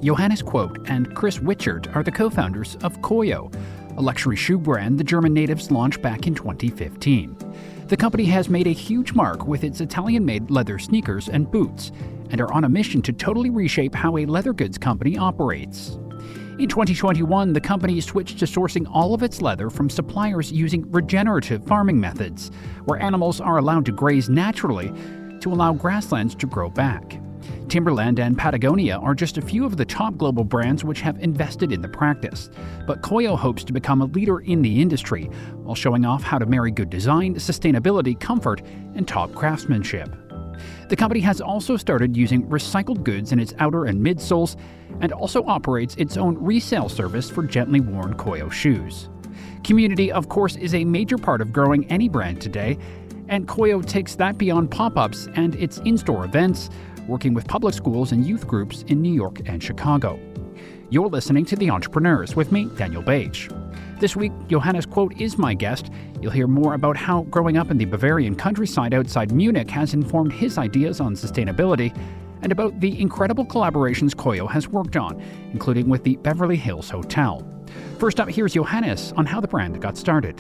Johannes Quote and Chris Wichert are the co-founders of Koio, a luxury shoe brand the German natives launched back in 2015. The company has made a huge mark with its Italian-made leather sneakers and boots, and are on a mission to totally reshape how a leather goods company operates. In 2021, the company switched to sourcing all of its leather from suppliers using regenerative farming methods, where animals are allowed to graze naturally to allow grasslands to grow back. Timberland and Patagonia are just a few of the top global brands which have invested in the practice, but Koio hopes to become a leader in the industry while showing off how to marry good design, sustainability, comfort, and top craftsmanship. The company has also started using recycled goods in its outer and midsoles, and also operates its own resale service for gently worn Koio shoes. Community, of course, is a major part of growing any brand today, and Koio takes that beyond pop-ups and its in-store events, working with public schools and youth groups in New York and Chicago. You're listening to The Entrepreneurs with me, Daniel Bage. This week, Johannes Quote is my guest. You'll hear more about how growing up in the Bavarian countryside outside Munich has informed his ideas on sustainability, and about the incredible collaborations Koio has worked on, including with the Beverly Hills Hotel. First up, here's Johannes on how the brand got started.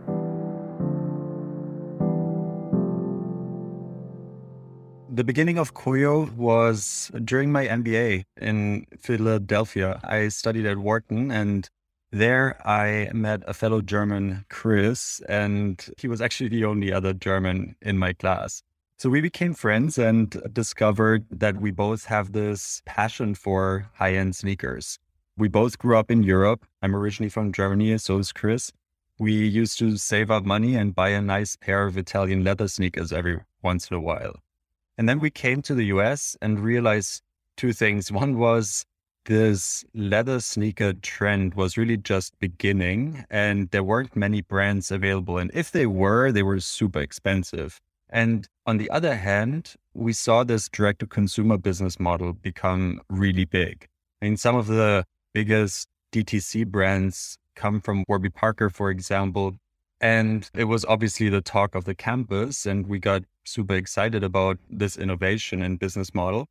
The beginning of Koio was during my MBA in Philadelphia. I studied at Wharton, and there I met a fellow German, Chris, and he was actually the only other German in my class. So we became friends and discovered that we both have this passion for high-end sneakers. We both grew up in Europe. I'm originally from Germany, so is Chris. We used to save up money and buy a nice pair of Italian leather sneakers every once in a while. And then we came to the US and realized two things. One was this leather sneaker trend was really just beginning, and there weren't many brands available. And if they were super expensive. And on the other hand, we saw this direct-to-consumer business model become really big. I mean, some of the biggest DTC brands come from Warby Parker, for example. And it was obviously the talk of the campus, and we got super excited about this innovation and business model.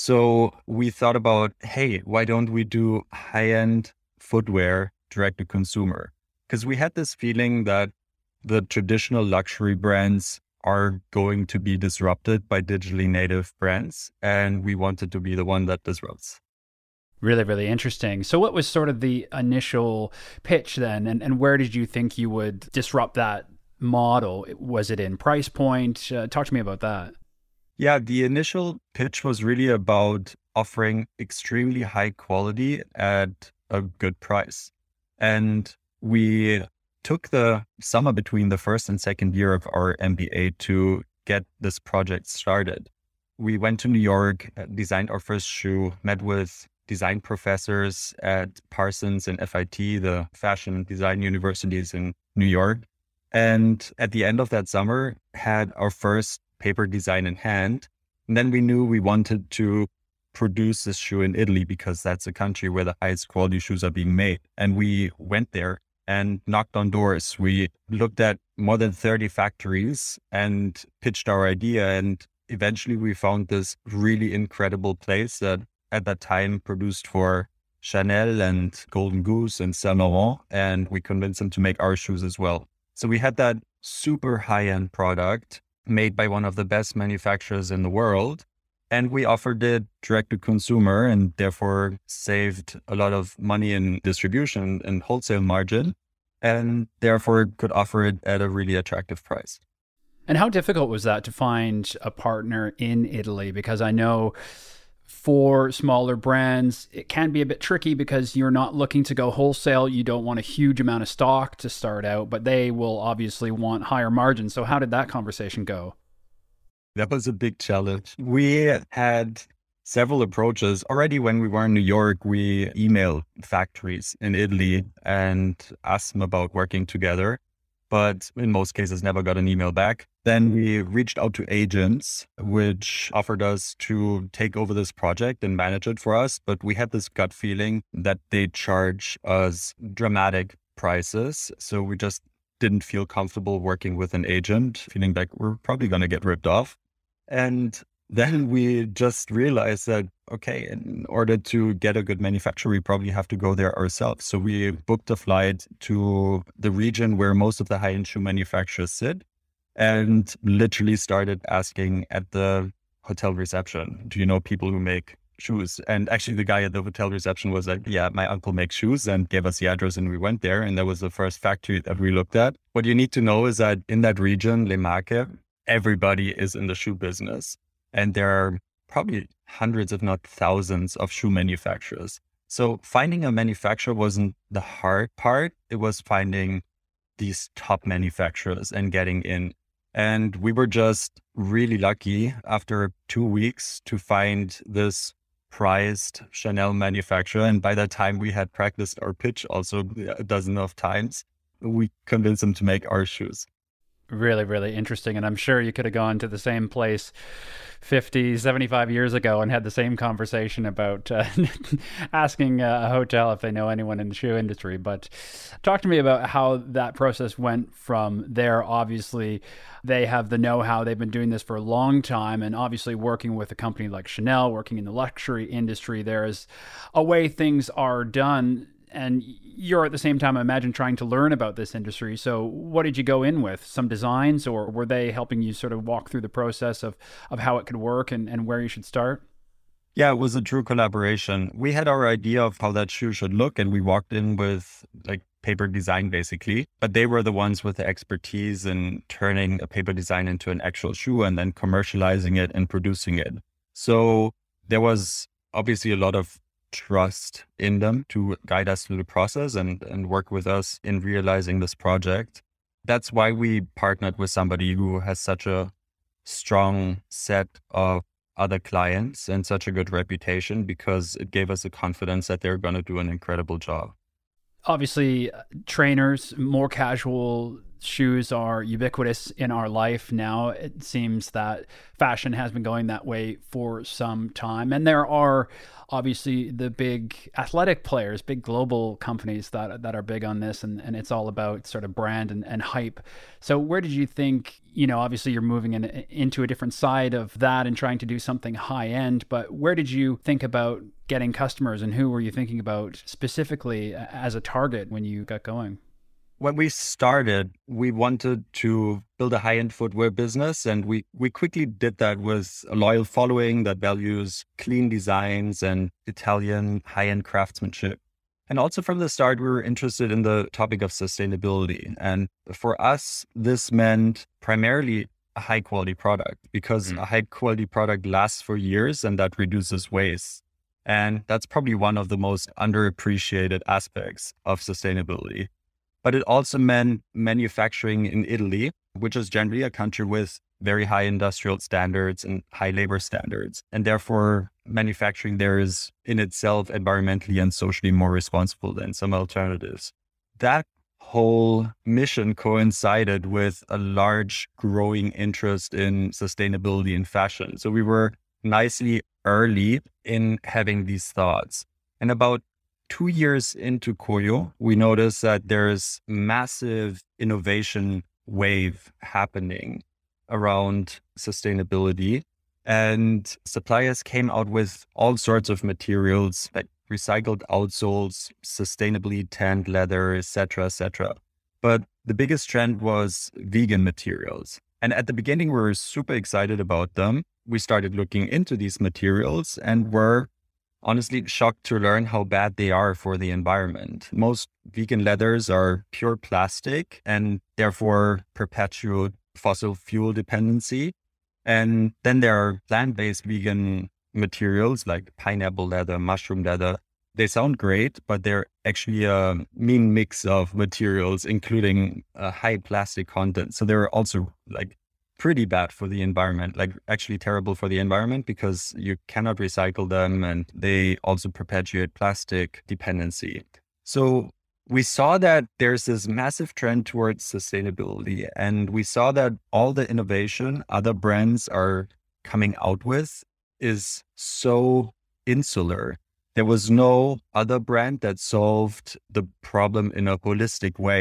So we thought about, hey, why don't we do high-end footwear direct to consumer? Because we had this feeling that the traditional luxury brands are going to be disrupted by digitally native brands, and we wanted to be the one that disrupts. Really, really interesting. So what was sort of the initial pitch then, and where did you think you would disrupt that model? Was it in price point? Talk to me about that. Yeah, the initial pitch was really about offering extremely high quality at a good price. And we took the summer between the first and second year of our MBA to get this project started. We went to New York, designed our first shoe, met with design professors at Parsons and FIT, the fashion design universities in New York. And at the end of that summer, had our first paper design in hand. And then we knew we wanted to produce this shoe in Italy because that's a country where the highest quality shoes are being made. And we went there and knocked on doors. We looked at more than 30 factories and pitched our idea. And eventually we found this really incredible place that at that time produced for Chanel and Golden Goose and Saint Laurent. And we convinced them to make our shoes as well. So we had that super high-end product made by one of the best manufacturers in the world. And we offered it direct to consumer and therefore saved a lot of money in distribution and wholesale margin, and therefore could offer it at a really attractive price. And how difficult was that to find a partner in Italy? Because I know for smaller brands, it can be a bit tricky because you're not looking to go wholesale. You don't want a huge amount of stock to start out, but they will obviously want higher margins. So how did that conversation go? That was a big challenge. We had several approaches. Already when we were in New York, we emailed factories in Italy and asked them about working together, but in most cases never got an email back. Then we reached out to agents, which offered us to take over this project and manage it for us. But we had this gut feeling that they charge us dramatic prices. So we just didn't feel comfortable working with an agent, feeling like we're probably going to get ripped off. And then we just realized that, okay, in order to get a good manufacturer, we probably have to go there ourselves. So we booked a flight to the region where most of the high-end shoe manufacturers sit and literally started asking at the hotel reception, do you know people who make shoes? And actually the guy at the hotel reception was like, yeah, my uncle makes shoes, and gave us the address, and we went there. And that was the first factory that we looked at. What you need to know is that in that region, Les Marques, everybody is in the shoe business. And there are probably hundreds, if not thousands, of shoe manufacturers. So finding a manufacturer wasn't the hard part. It was finding these top manufacturers and getting in. And we were just really lucky after 2 weeks to find this prized Chanel manufacturer. And by that time, we had practiced our pitch also a dozen of times. We convinced them to make our shoes. Really, really interesting. And I'm sure you could have gone to the same place 50, 75 years ago and had the same conversation about asking a hotel if they know anyone in the shoe industry. But talk to me about how that process went from there. Obviously, they have the know-how. They've been doing this for a long time. And obviously working with a company like Chanel, working in the luxury industry, there is a way things are done. And you're at the same time, I imagine, trying to learn about this industry. So what did you go in with? Some designs, or were they helping you sort of walk through the process of how it could work and where you should start? Yeah, it was a true collaboration. We had our idea of how that shoe should look, and we walked in with like paper design basically, but they were the ones with the expertise in turning a paper design into an actual shoe and then commercializing it and producing it. So there was obviously a lot of trust in them to guide us through the process and work with us in realizing this project. That's why we partnered with somebody who has such a strong set of other clients and such a good reputation, because it gave us the confidence that they're going to do an incredible job. Obviously, trainers, more casual shoes are ubiquitous in our life now. It seems that fashion has been going that way for some time. And there are obviously the big athletic players, big global companies that are big on this. And it's all about sort of brand and hype. So where did you think, obviously you're moving into a different side of that and trying to do something high end, but where did you think about getting customers, and who were you thinking about specifically as a target when you got going? When we started, we wanted to build a high-end footwear business, and we quickly did that with a loyal following that values clean designs and Italian high-end craftsmanship. And also from the start, we were interested in the topic of sustainability. And for us, this meant primarily a high-quality product, because a high-quality product lasts for years and that reduces waste. And that's probably one of the most underappreciated aspects of sustainability. But it also meant manufacturing in Italy, which is generally a country with very high industrial standards and high labor standards. And therefore, manufacturing there is in itself environmentally and socially more responsible than some alternatives. That whole mission coincided with a large growing interest in sustainability in fashion. So we were nicely early in having these thoughts. And about 2 years into Koyo, we noticed that there's massive innovation wave happening around sustainability. And suppliers came out with all sorts of materials like recycled outsoles, sustainably tanned leather, etc., etc. But the biggest trend was vegan materials. And at the beginning, we were super excited about them. We started looking into these materials and were honestly shocked to learn how bad they are for the environment. Most vegan leathers are pure plastic and therefore perpetuate fossil fuel dependency. And then there are plant-based vegan materials like pineapple leather, mushroom leather. They sound great, but they're actually a mean mix of materials, including a high plastic content. So they're also like pretty bad for the environment, like actually terrible for the environment, because you cannot recycle them and they also perpetuate plastic dependency. So we saw that there's this massive trend towards sustainability, and we saw that all the innovation other brands are coming out with is so insular. There was no other brand that solved the problem in a holistic way.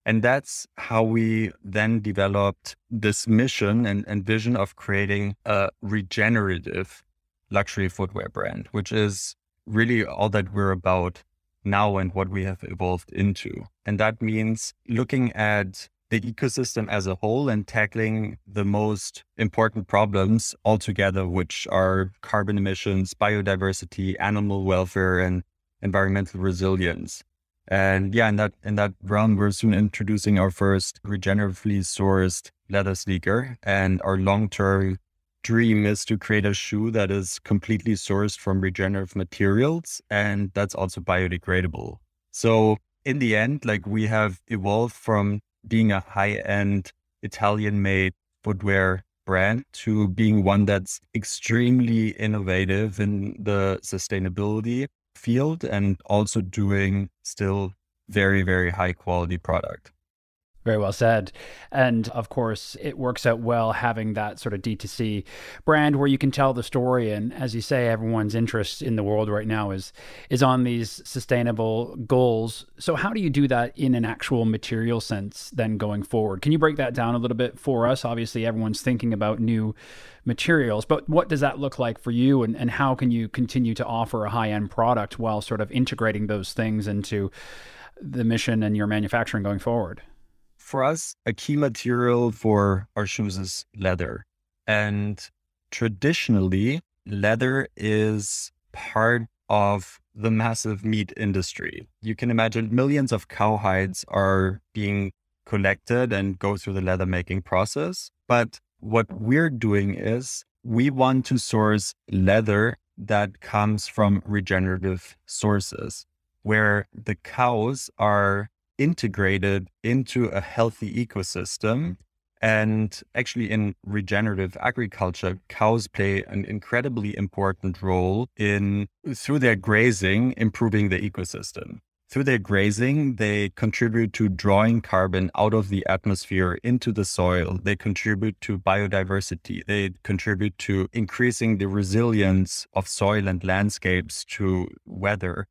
And that's how we then developed this mission and vision of creating a regenerative luxury footwear brand, which is really all that we're about now and what we have evolved into. And that means looking at the ecosystem as a whole and tackling the most important problems altogether, which are carbon emissions, biodiversity, animal welfare, and environmental resilience. And yeah, in that realm, we're soon introducing our first regeneratively sourced leather sneaker. And our long-term dream is to create a shoe that is completely sourced from regenerative materials and that's also biodegradable. So in the end, like we have evolved from being a high-end Italian-made footwear brand to being one that's extremely innovative in the sustainability field and also doing still very, very high quality product. Very well said. And of course, it works out well having that sort of D2C brand where you can tell the story. And as you say, everyone's interest in the world right now is on these sustainable goals. So how do you do that in an actual material sense then going forward? Can you break that down a little bit for us? Obviously, everyone's thinking about new materials, but what does that look like for you? And how can you continue to offer a high-end product while sort of integrating those things into the mission and your manufacturing going forward? For us, a key material for our shoes is leather. And traditionally, leather is part of the massive meat industry. You can imagine millions of cow hides are being collected and go through the leather making process. But what we're doing is we want to source leather that comes from regenerative sources, where the cows are integrated into a healthy ecosystem. And actually in regenerative agriculture, cows play an incredibly important role in, through their grazing, improving the ecosystem. Through their grazing, they contribute to drawing carbon out of the atmosphere into the soil. They contribute to biodiversity. They contribute to increasing the resilience of soil and landscapes to weather,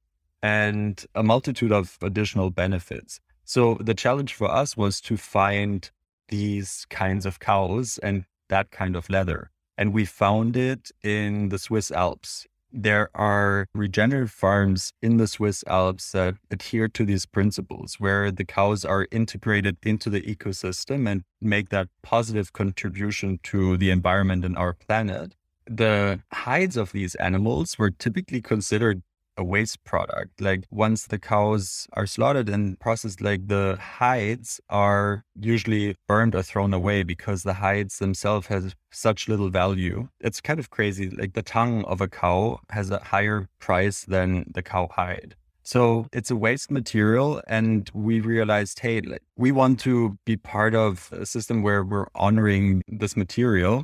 and a multitude of additional benefits. So the challenge for us was to find these kinds of cows and that kind of leather. And we found it in the Swiss Alps. There are regenerative farms in the Swiss Alps that adhere to these principles, where the cows are integrated into the ecosystem and make that positive contribution to the environment and our planet. The hides of these animals were typically considered a waste product. Like once the cows are slaughtered and processed, like the hides are usually burned or thrown away because the hides themselves have such little value. It's kind of crazy. Like the tongue of a cow has a higher price than the cow hide. So it's a waste material. And we realized, hey, like, we want to be part of a system where we're honoring this material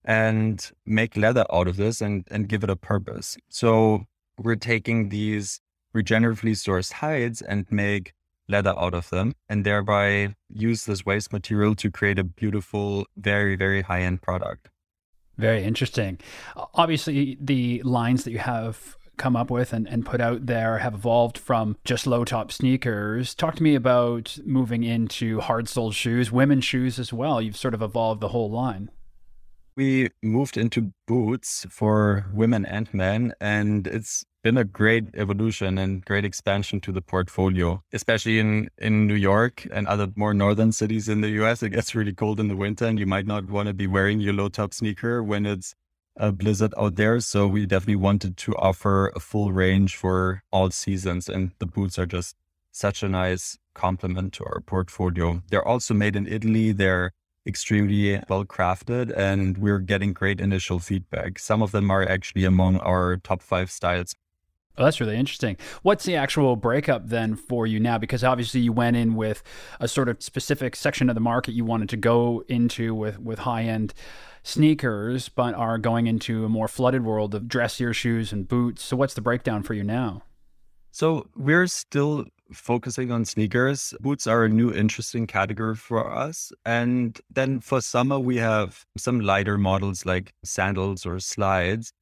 and make leather out of this and give it a purpose. So we're taking these regeneratively sourced hides and make leather out of them, and thereby use this waste material to create a beautiful, very, very high-end product. Very interesting. Obviously, the lines that you have come up with and put out there have evolved from just low top sneakers. Talk to me about moving into hard soled shoes, women's shoes as well. You've sort of evolved the whole line. We moved into boots for women and men, and it's been a great evolution and great expansion to the portfolio, especially in New York and other more northern cities in the US. It gets really cold in the winter and you might not want to be wearing your low top sneaker when it's a blizzard out there. So we definitely wanted to offer a full range for all seasons, and the boots are just such a nice complement to our portfolio. They're also made in Italy. They're extremely well crafted and we're getting great initial feedback. Some of them are actually among our top 5 styles. Oh, that's really interesting. What's the actual breakup then for you now? Because obviously you went in with a sort of specific section of the market you wanted to go into with high-end sneakers, but are going into a more flooded world of dressier shoes and boots. So what's the breakdown for you now? So we're still focusing on sneakers. Boots are a new interesting category for us. And then for summer, we have some lighter models like sandals or slides.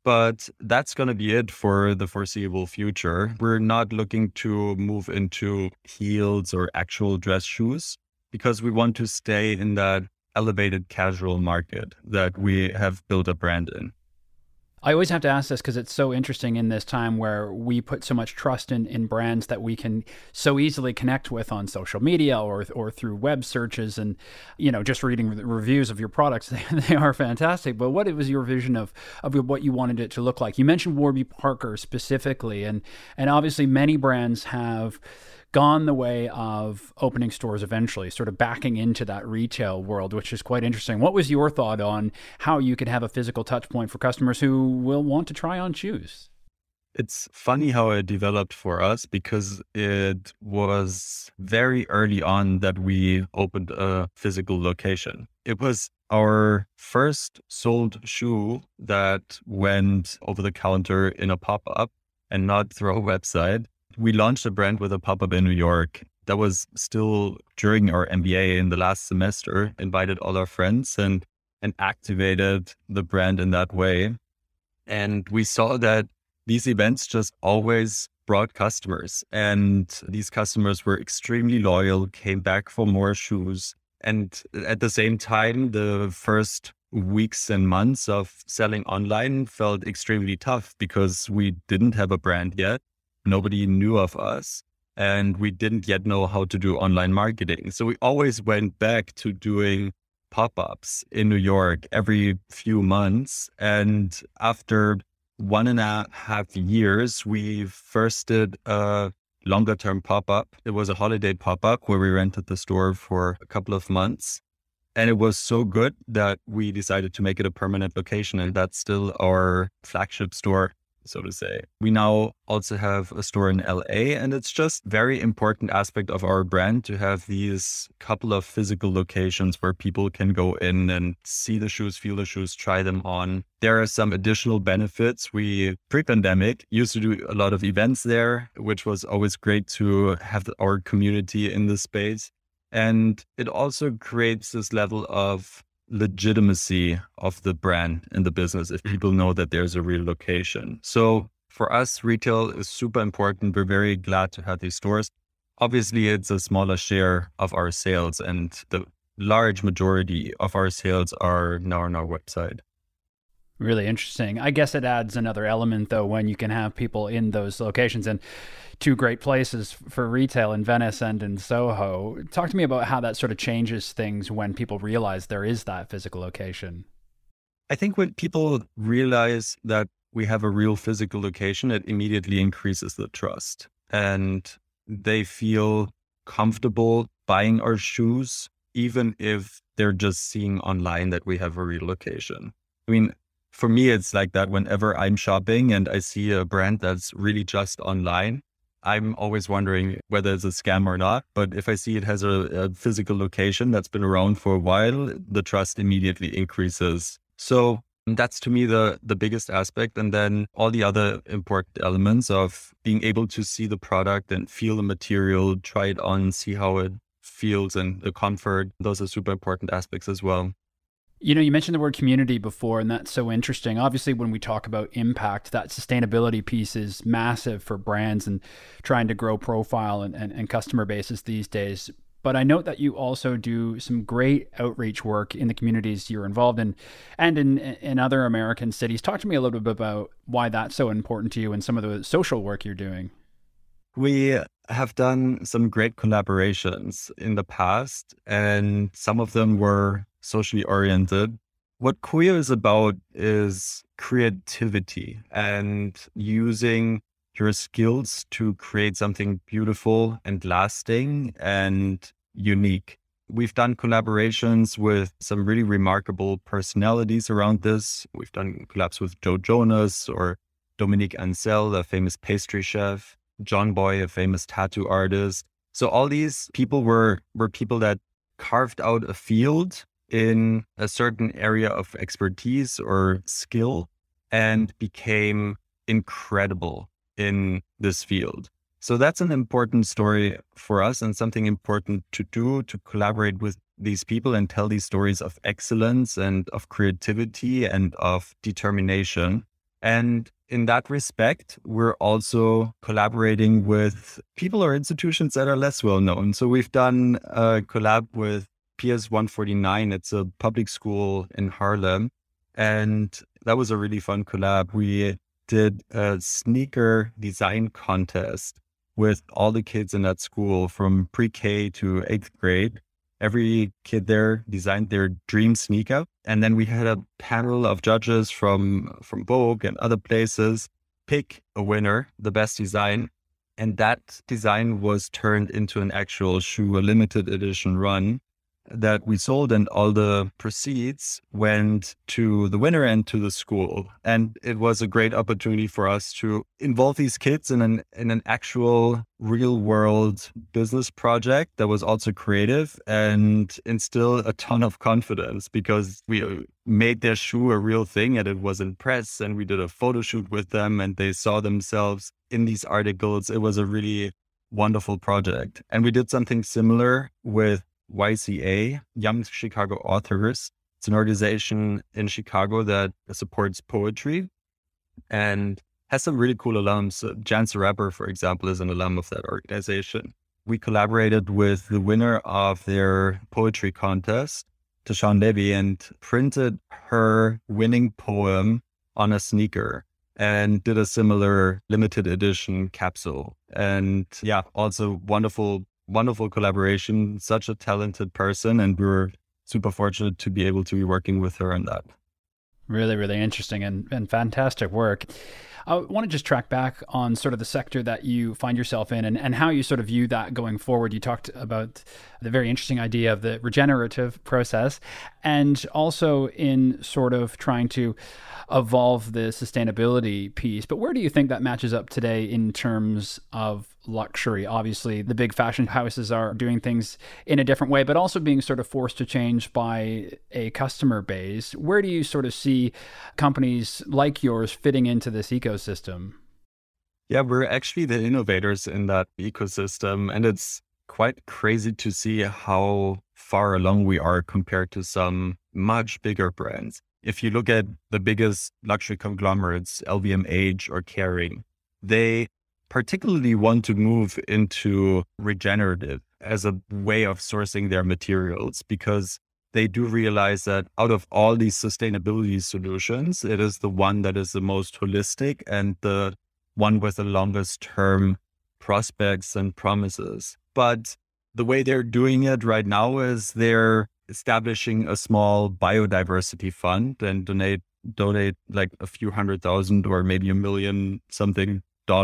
But that's going to be it for the foreseeable future. We're not looking to move into heels or actual dress shoes because we want to stay in that elevated casual market that we have built a brand in. I always have to ask this because it's so interesting in this time where we put so much trust in brands that we can so easily connect with on social media or through web searches, and just reading the reviews of your products. They are fantastic. But what was your vision of what you wanted it to look like? You mentioned Warby Parker specifically, and obviously many brands have gone the way of opening stores eventually, sort of backing into that retail world, which is quite interesting. What was your thought on how you could have a physical touch point for customers who will want to try on shoes? It's funny how it developed for us because it was very early on that we opened a physical location. It was our first sold shoe that went over the counter in a pop-up and not through a website. We launched a brand with a pop-up in New York. That was still during our MBA in the last semester, invited all our friends and activated the brand in that way. And we saw that these events just always brought customers, and these customers were extremely loyal, came back for more shoes. And at the same time, the first weeks and months of selling online felt extremely tough because we didn't have a brand yet. Nobody knew of us, and we didn't yet know how to do online marketing. So we always went back to doing pop-ups in New York every few months. And after 1.5 years, we first did a longer term pop-up. It was a holiday pop-up where we rented the store for a couple of months. And it was so good that we decided to make it a permanent location. And that's still our flagship store, so to say. We now also have a store in LA, and it's just very important aspect of our brand to have these couple of physical locations where people can go in and see the shoes, feel the shoes, try them on. There are some additional benefits. We, pre-pandemic, used to do a lot of events there, which was always great to have our community in the space. And it also creates this level of legitimacy of the brand and the business if people know that there's a real location. So for us, retail is super important. We're very glad to have these stores. Obviously, it's a smaller share of our sales, and the large majority of our sales are now on our website. Really interesting. I guess it adds another element, though, when you can have people in those locations, and two great places for retail in Venice and in Soho. Talk to me about how that sort of changes things when people realize there is that physical location. I think when people realize that we have a real physical location, it immediately increases the trust, and they feel comfortable buying our shoes, even if they're just seeing online that we have a real location. I mean, for me, it's like that whenever I'm shopping and I see a brand that's really just online, I'm always wondering whether it's a scam or not. But if I see it has a physical location that's been around for a while, the trust immediately increases. So that's to me the biggest aspect. And then all the other important elements of being able to see the product and feel the material, try it on, see how it feels and the comfort. Those are super important aspects as well. You mentioned the word community before, and that's so interesting. Obviously, when we talk about impact, that sustainability piece is massive for brands and trying to grow profile and customer bases these days. But I note that you also do some great outreach work in the communities you're involved in and in other American cities. Talk to me a little bit about why that's so important to you and some of the social work you're doing. We have done some great collaborations in the past, and some of them were socially oriented. What Koyo is about is creativity and using your skills to create something beautiful and lasting and unique. We've done collaborations with some really remarkable personalities around this. We've done collabs with Joe Jonas or Dominique Ansel, a famous pastry chef, John Boy, a famous tattoo artist. So all these people were people that carved out a field in a certain area of expertise or skill and became incredible in this field. So that's an important story for us and something important to do, to collaborate with these people and tell these stories of excellence and of creativity and of determination. And in that respect, we're also collaborating with people or institutions that are less well known. So we've done a collab with PS 149. It's a public school in Harlem. And that was a really fun collab. We did a sneaker design contest with all the kids in that school from pre-K to 8th grade. Every kid there designed their dream sneaker. And then we had a panel of judges from Vogue and other places pick a winner, the best design. And that design was turned into an actual shoe, a limited edition run that we sold, and all the proceeds went to the winner and to the school. And it was a great opportunity for us to involve these kids in an actual real world business project that was also creative and instill a ton of confidence, because we made their shoe a real thing and it was in press, and we did a photo shoot with them and they saw themselves in these articles. It was a really wonderful project. And we did something similar with YCA, Young Chicago Authors. It's an organization in Chicago that supports poetry and has some really cool alums. Chance the Rapper, for example, is an alum of that organization. We collaborated with the winner of their poetry contest, Tashawn Levy, and printed her winning poem on a sneaker and did a similar limited edition capsule. And yeah, also wonderful collaboration, such a talented person. And we were super fortunate to be able to be working with her on that. Really, really interesting and fantastic work. I want to just track back on sort of the sector that you find yourself in and how you sort of view that going forward. You talked about the very interesting idea of the regenerative process, and also in sort of trying to evolve the sustainability piece. But where do you think that matches up today in terms of luxury? Obviously, the big fashion houses are doing things in a different way, but also being sort of forced to change by a customer base. Where do you sort of see companies like yours fitting into this ecosystem? Yeah, we're actually the innovators in that ecosystem. And it's quite crazy to see how far along we are compared to some much bigger brands. If you look at the biggest luxury conglomerates, LVMH or Kering, they particularly want to move into regenerative as a way of sourcing their materials, because they do realize that out of all these sustainability solutions, it is the one that is the most holistic and the one with the longest term prospects and promises. But the way they're doing it right now is they're establishing a small biodiversity fund and donate like a few $100,000 or maybe $1 million something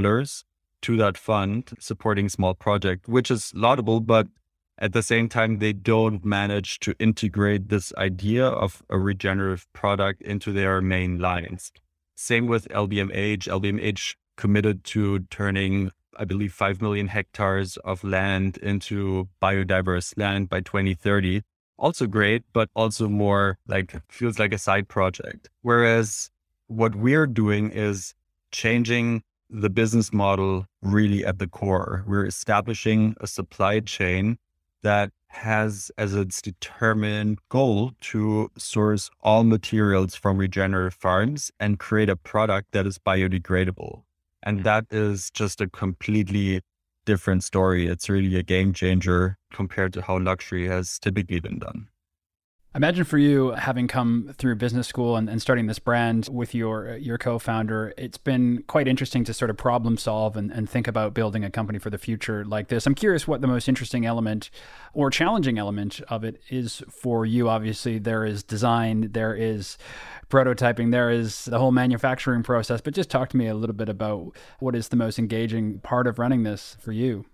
to that fund, supporting small project, which is laudable. But at the same time, they don't manage to integrate this idea of a regenerative product into their main lines. Same with LVMH. LVMH committed to turning, I believe, 5 million hectares of land into biodiverse land by 2030. Also great, but also more like, feels like a side project. Whereas what we're doing is changing the business model really at the core. We're establishing a supply chain that has as its determined goal to source all materials from regenerative farms and create a product that is biodegradable. And that is just a completely different story. It's really a game changer compared to how luxury has typically been done. I imagine for you, having come through business school and starting this brand with your co-founder, it's been quite interesting to sort of problem solve and think about building a company for the future like this. I'm curious what the most interesting element or challenging element of it is for you. Obviously, there is design, there is prototyping, there is the whole manufacturing process, but just talk to me a little bit about what is the most engaging part of running this for you.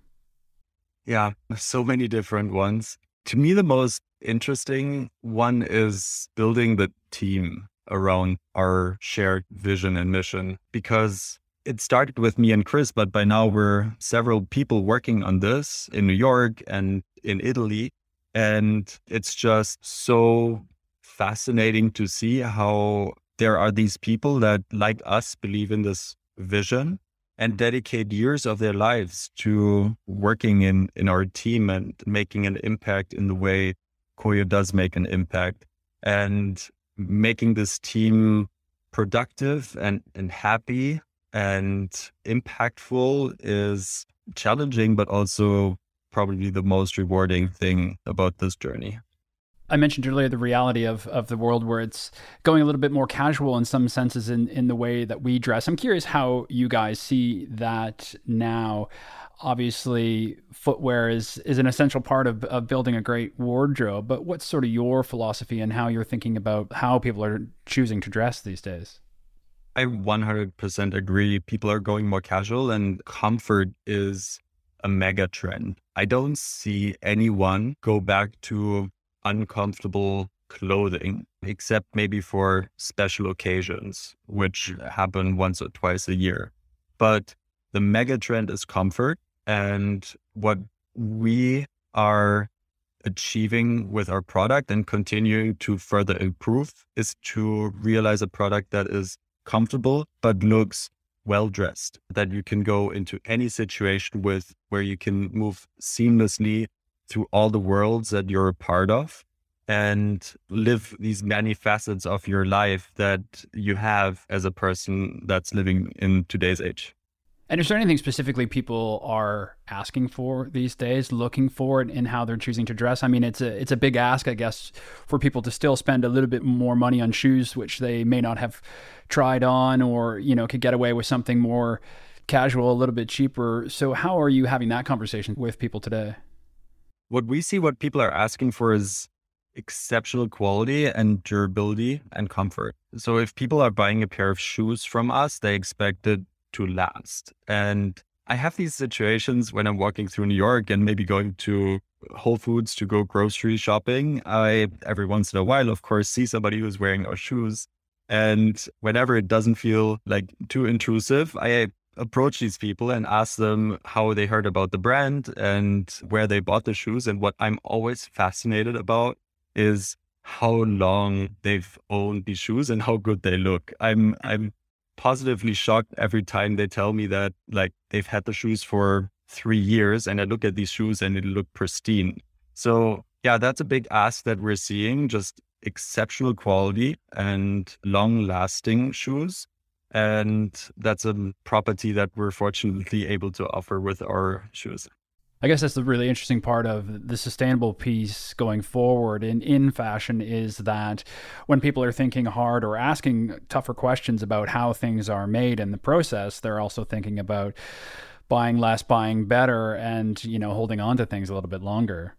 Yeah, so many different ones. To me, the most interesting one is building the team around our shared vision and mission, because it started with me and Chris, but by now we're several people working on this in New York and in Italy. And it's just so fascinating to see how there are these people that, like us, believe in this vision and dedicate years of their lives to working in our team and making an impact in the way Koyo does make an impact, and making this team productive and happy and impactful is challenging, but also probably the most rewarding thing about this journey. I mentioned earlier the reality of the world where it's going a little bit more casual in some senses in the way that we dress. I'm curious how you guys see that now. Obviously, footwear is an essential part of building a great wardrobe, but what's sort of your philosophy and how you're thinking about how people are choosing to dress these days? I 100% agree. People are going more casual and comfort is a mega trend. I don't see anyone go back to uncomfortable clothing, except maybe for special occasions, which happen once or twice a year. But the mega trend is comfort. And what we are achieving with our product and continuing to further improve is to realize a product that is comfortable, but looks well dressed, that you can go into any situation with, where you can move seamlessly through all the worlds that you're a part of and live these many facets of your life that you have as a person that's living in today's age. And is there anything specifically people are asking for these days, looking for in how they're choosing to dress? I mean, it's a big ask, I guess, for people to still spend a little bit more money on shoes, which they may not have tried on, or, could get away with something more casual, a little bit cheaper. So how are you having that conversation with people today? What we see, what people are asking for is exceptional quality and durability and comfort. So if people are buying a pair of shoes from us, they expect it to last. And I have these situations when I'm walking through New York and maybe going to Whole Foods to go grocery shopping. I, every once in a while, of course, see somebody who's wearing our shoes. And whenever it doesn't feel like too intrusive, I approach these people and ask them how they heard about the brand and where they bought the shoes. And what I'm always fascinated about is how long they've owned these shoes and how good they look. I'm positively shocked every time they tell me that, like, they've had the shoes for 3 years and I look at these shoes and it look pristine. So yeah, that's a big ask that we're seeing, just exceptional quality and long lasting shoes. And that's a property that we're fortunately able to offer with our shoes. I guess that's the really interesting part of the sustainable piece going forward in fashion, is that when people are thinking hard or asking tougher questions about how things are made in the process, they're also thinking about buying less, buying better, and, holding on to things a little bit longer.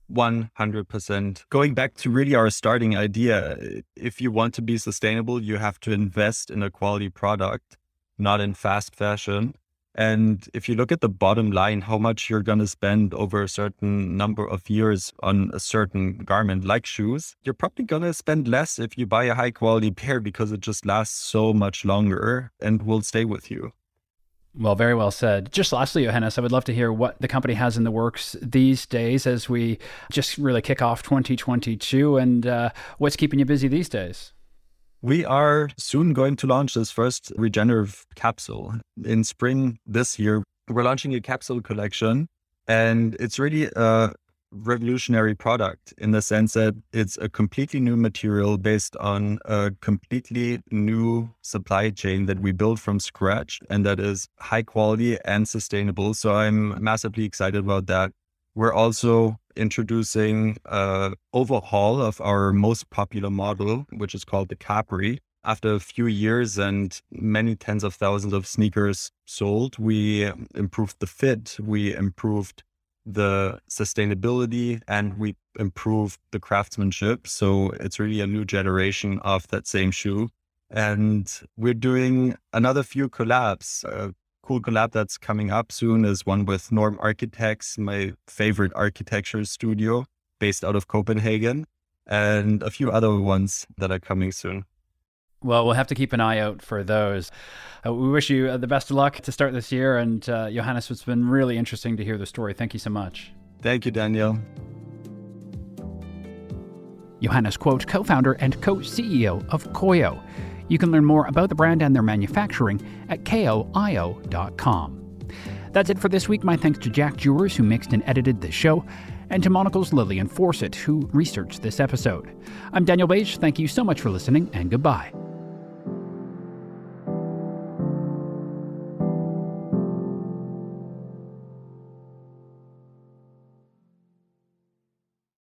100%. Going back to really our starting idea, if you want to be sustainable, you have to invest in a quality product, not in fast fashion. And if you look at the bottom line, how much you're going to spend over a certain number of years on a certain garment like shoes, you're probably going to spend less if you buy a high quality pair, because it just lasts so much longer and will stay with you. Well, very well said. Just lastly, Johannes, I would love to hear what the company has in the works these days as we just really kick off 2022, and what's keeping you busy these days? We are soon going to launch this first regenerative capsule. In spring this year, we're launching a capsule collection, and it's really a revolutionary product in the sense that it's a completely new material based on a completely new supply chain that we built from scratch, and that is high quality and sustainable. So I'm massively excited about that. We're also introducing an overhaul of our most popular model, which is called the Capri. After a few years and many tens of thousands of sneakers sold, we improved the fit, we improved the sustainability, and we improved the craftsmanship. So it's really a new generation of that same shoe. And we're doing another few collabs. Cool collab that's coming up soon is one with Norm Architects, my favorite architecture studio based out of Copenhagen, and a few other ones that are coming soon. Well, we'll have to keep an eye out for those. We wish you the best of luck to start this year. And Johannes, it's been really interesting to hear the story. Thank you so much. Thank you, Daniel. Johannes Quote, co-founder and co-CEO of Koyo. You can learn more about the brand and their manufacturing at koio.com. That's it for this week. My thanks to Jack Jewers, who mixed and edited this show, and to Monocle's Lillian Fawcett, who researched this episode. I'm Daniel Beige. Thank you so much for listening, and goodbye.